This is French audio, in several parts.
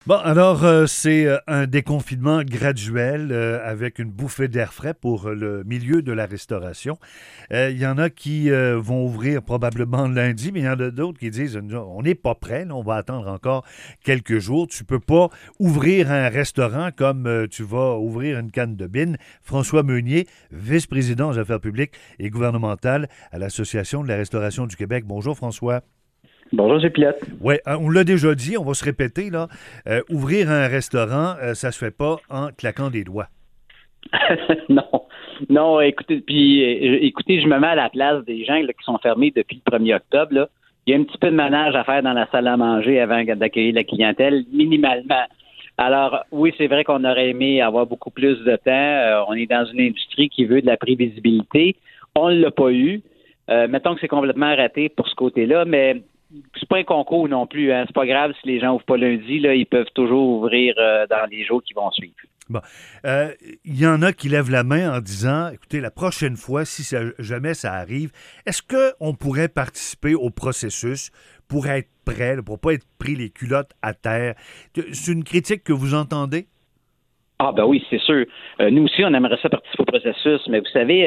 Bon, alors, c'est un déconfinement graduel avec une bouffée d'air frais pour le milieu de la restauration. Il y en a qui vont ouvrir probablement lundi, mais il y en a d'autres qui disent non, on n'est pas prêt, là, on va attendre encore quelques jours. Tu peux pas ouvrir un restaurant comme tu vas ouvrir une canne de bine. François Meunier, vice-président aux affaires publiques et gouvernementales à l'Association de la restauration du Québec. Bonjour François. Bonjour, j'ai Pilote. Oui, on l'a déjà dit, on va se répéter, là. Ouvrir un restaurant, ça se fait pas en claquant des doigts. Non, non, écoutez, je me mets à la place des gens là, qui sont fermés depuis le 1er octobre. Là. Il y a un petit peu de ménage à faire dans la salle à manger avant d'accueillir la clientèle, minimalement. Alors, oui, c'est vrai qu'on aurait aimé avoir beaucoup plus de temps. On est dans une industrie qui veut de la prévisibilité. On ne l'a pas eu. Mettons que c'est complètement raté pour ce côté-là, mais c'est pas un concours non plus. Hein. C'est pas grave si les gens ouvrent pas lundi. Là, ils peuvent toujours ouvrir dans les jours qui vont suivre. Bon. Il y en a qui lèvent la main en disant, écoutez, la prochaine fois, si jamais ça arrive, est-ce qu'on pourrait participer au processus pour être prêt, là, pour pas être pris les culottes à terre? C'est une critique que vous entendez? Ah ben oui, c'est sûr. Nous aussi, on aimerait ça participer au processus, mais vous savez,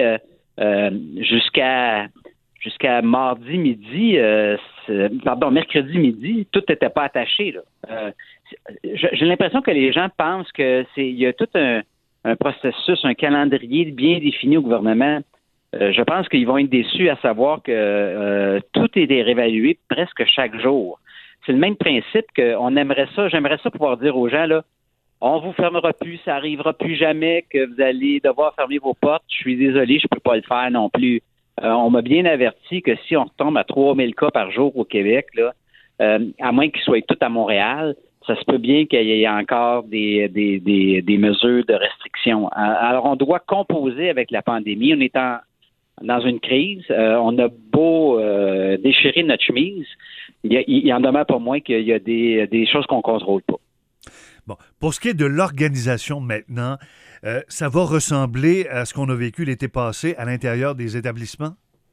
jusqu'à mardi midi, mercredi midi, tout n'était pas attaché. Là. J'ai l'impression que les gens pensent que il y a tout un processus, un calendrier bien défini au gouvernement. Je pense qu'ils vont être déçus à savoir que tout est réévalué presque chaque jour. C'est le même principe qu'on aimerait ça. J'aimerais ça pouvoir dire aux gens là. On vous fermera plus, ça arrivera plus jamais que vous allez devoir fermer vos portes. Je suis désolé, je peux pas le faire non plus. On m'a bien averti que si on retombe à 3000 cas par jour au Québec, là, à moins qu'ils soient tous à Montréal, ça se peut bien qu'il y ait encore des mesures de restriction. Alors, on doit composer avec la pandémie. On est dans une crise. On a beau déchirer notre chemise, il en demeure pas moins qu'il y a des choses qu'on contrôle pas. Bon, pour ce qui est de l'organisation maintenant, ça va ressembler à ce qu'on a vécu l'été passé à l'intérieur des établissements?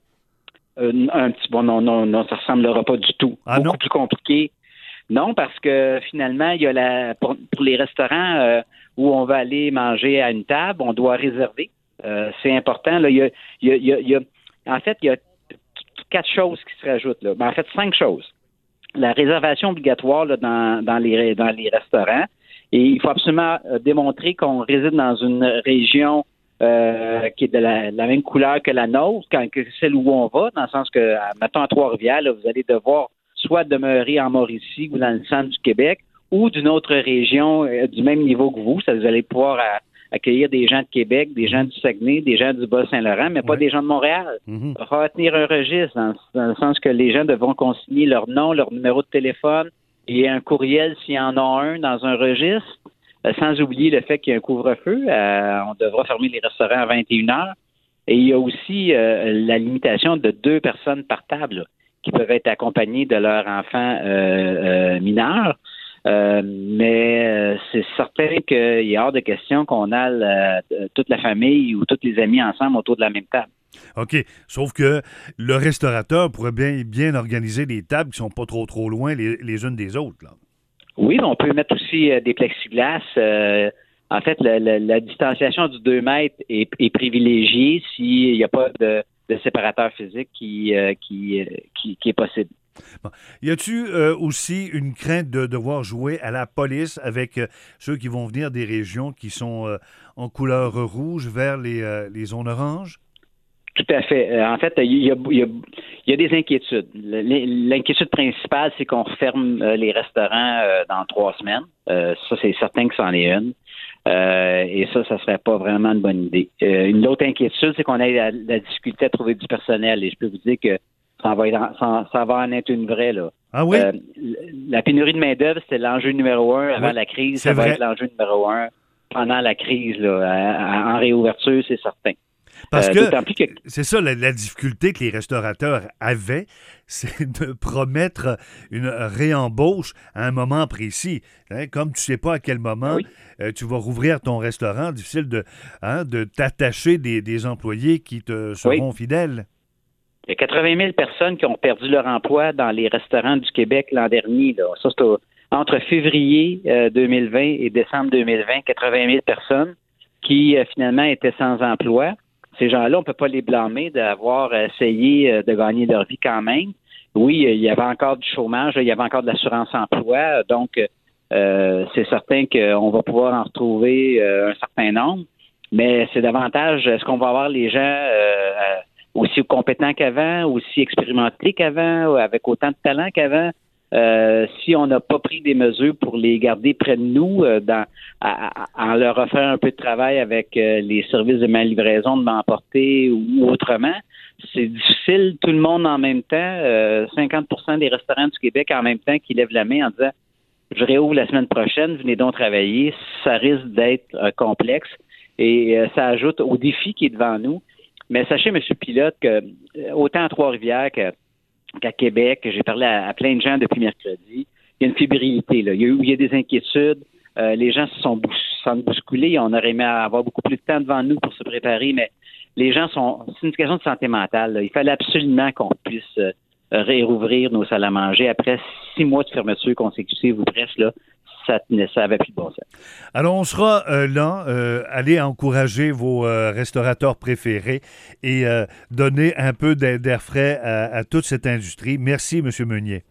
Non, ça ressemblera pas du tout. Ah non? Beaucoup plus compliqué. Non, parce que finalement, il y a pour les restaurants où on va aller manger à une table, on doit réserver. C'est important. Là, en fait, il y a 4 choses qui se rajoutent. Là. En fait, 5 choses. La réservation obligatoire là, dans les restaurants. Et il faut absolument démontrer qu'on réside dans une région qui est de la même couleur que la nôtre, que celle où on va, dans le sens que, mettons, à Trois-Rivières, là, vous allez devoir soit demeurer en Mauricie ou dans le centre du Québec, ou d'une autre région du même niveau que vous. Ça, vous allez pouvoir accueillir des gens de Québec, des gens du Saguenay, des gens du Bas-Saint-Laurent, mais pas des gens de Montréal. Il va falloir tenir un registre, dans le sens que les gens devront consigner leur nom, leur numéro de téléphone, et un courriel s'il y en a un dans un registre, sans oublier le fait qu'il y a un couvre-feu. On devra fermer les restaurants à 21 heures. Et il y a aussi la limitation de 2 personnes par table là, qui peuvent être accompagnées de leur enfant mineur. Mais c'est certain qu'il est hors de question qu'on a toute la famille ou tous les amis ensemble autour de la même table. OK. Sauf que le restaurateur pourrait bien organiser des tables qui sont pas trop loin les unes des autres, là. Oui, on peut mettre aussi des plexiglas. En fait, la distanciation du 2 mètres est privilégiée s'il n'y a pas de séparateur physique qui est possible. Bon. Y a-tu aussi une crainte de devoir jouer à la police avec ceux qui vont venir des régions qui sont en couleur rouge vers les zones oranges? Tout à fait. En fait, il y a des inquiétudes. L'inquiétude principale, c'est qu'on referme les restaurants dans 3 semaines. Ça, c'est certain que c'en est une. Et ça serait pas vraiment une bonne idée. Une autre inquiétude, c'est qu'on a la difficulté à trouver du personnel. Et je peux vous dire que ça va en être une vraie, là. Ah oui? La pénurie de main-d'œuvre, c'était l'enjeu numéro 1 avant la crise. Ça va être l'enjeu numéro 1 pendant la crise, là. En réouverture, c'est certain. Parce que c'est ça la difficulté que les restaurateurs avaient, c'est de promettre une réembauche à un moment précis. Hein, comme tu ne sais pas à quel moment tu vas rouvrir ton restaurant, difficile de t'attacher des employés qui te seront fidèles. Il y a 80 000 personnes qui ont perdu leur emploi dans les restaurants du Québec l'an dernier. Là. Ça, c'est entre février 2020 et décembre 2020, 80 000 personnes qui finalement étaient sans emploi. Ces gens-là, on ne peut pas les blâmer d'avoir essayé de gagner leur vie quand même. Oui, il y avait encore du chômage, il y avait encore de l'assurance-emploi, donc c'est certain qu'on va pouvoir en retrouver un certain nombre, mais c'est davantage, est-ce qu'on va avoir les gens aussi compétents qu'avant, aussi expérimentés qu'avant, avec autant de talent qu'avant? Si on n'a pas pris des mesures pour les garder près de nous, en leur offrant un peu de travail avec les services de ma livraison, de m'emporter ou autrement, c'est difficile. Tout le monde en même temps, 50% des restaurants du Québec en même temps qui lèvent la main en disant « Je réouvre la semaine prochaine, venez donc travailler », ça risque d'être complexe et ça ajoute au défi qui est devant nous. Mais sachez, M. Pilote, que autant à Trois-Rivières qu'à Québec, j'ai parlé à plein de gens depuis mercredi, il y a une fébrilité, là. Il y a des inquiétudes, les gens se sont bousculés, on aurait aimé avoir beaucoup plus de temps devant nous pour se préparer, mais les gens c'est une question de santé mentale, là. Il fallait absolument qu'on puisse réouvrir nos salles à manger après 6 mois de fermeture consécutive ou presque, là. Ça avait plus de bon sens. Alors, on sera là, allez encourager vos restaurateurs préférés et donner un peu d'air frais à toute cette industrie. Merci, M. Meunier.